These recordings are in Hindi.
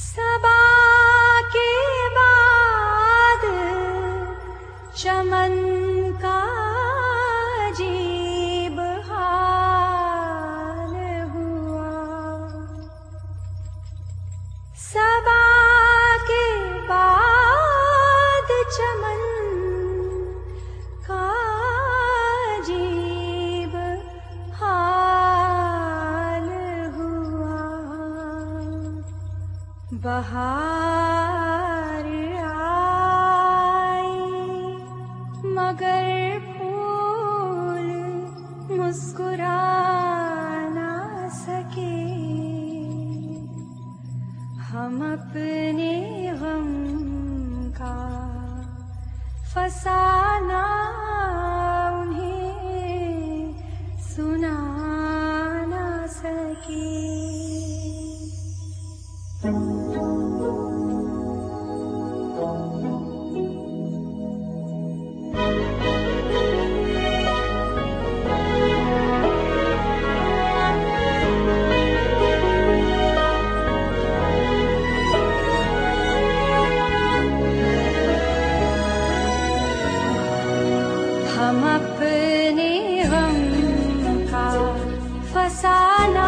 सबा के बाद चमन का अजीब हाल हुआ। सबा के बाद चमन का अजीब हाल हुआ। बहार आई मगर फूल मुस्कुरा ना सके। हम अपने गम का फसाना उन्हें सुना ना सके। हम अपने गम का फसाना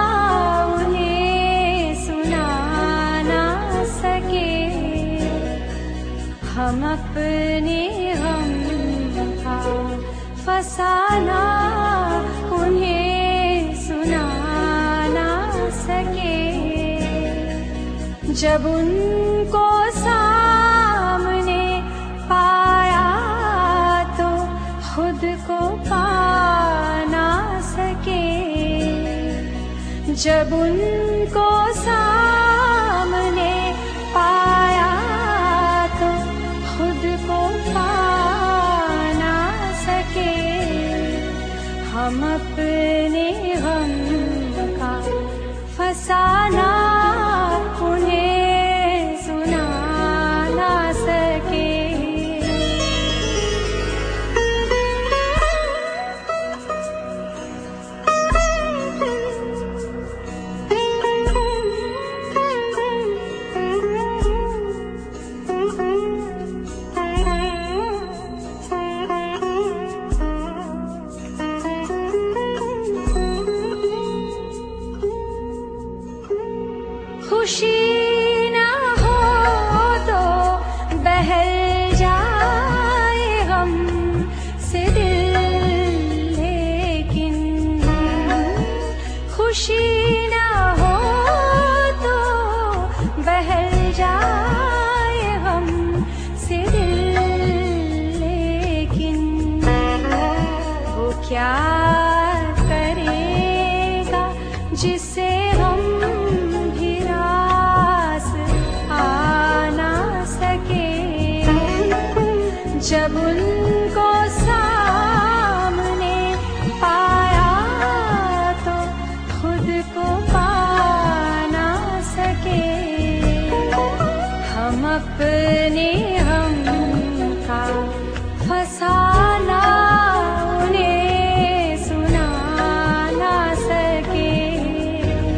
उन्हें सुना ना सके। हम अपने गम का फसाना उन्हें सुना ना सके। जब उनको सामने पाया तो खुद को पा ना सके। जब उनको सामने पाया तो खुद को पा ना सके। हम अपने गम का फसाना उन्हें सुना ना सके। खुशी ना हो तो बहल जाए गम से दिल, लेकिन खुशी ना हो तो बहल जाए गम से दिल, लेकिन वो क्या करेगा जिसे हम जब उनको सामने पाया तो खुद को पा ना सके। हम अपने गम का फसाना उन्हें सुना ना सके।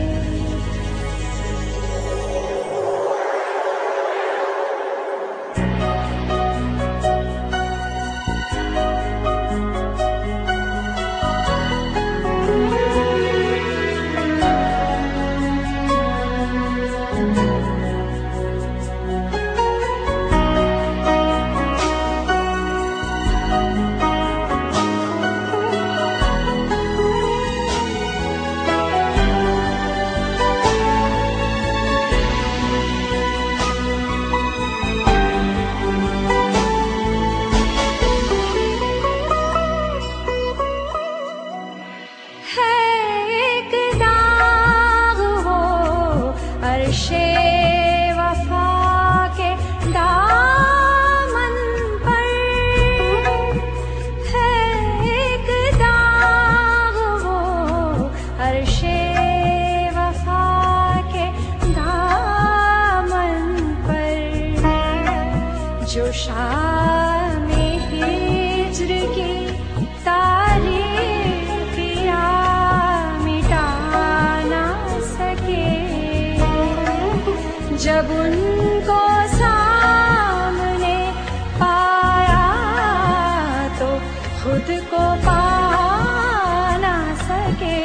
जब उनको सामने पाया तो खुद को पा ना सके।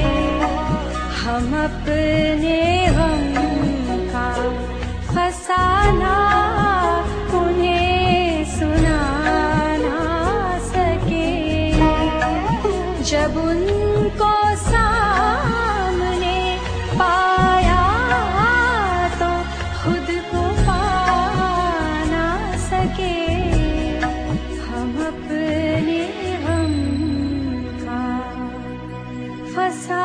हम अपने गम का फसाना उन्हें सुना ना सके। जब उनको सामने पाया तो खुद को पा ना सके। हम अपने गम का फसाना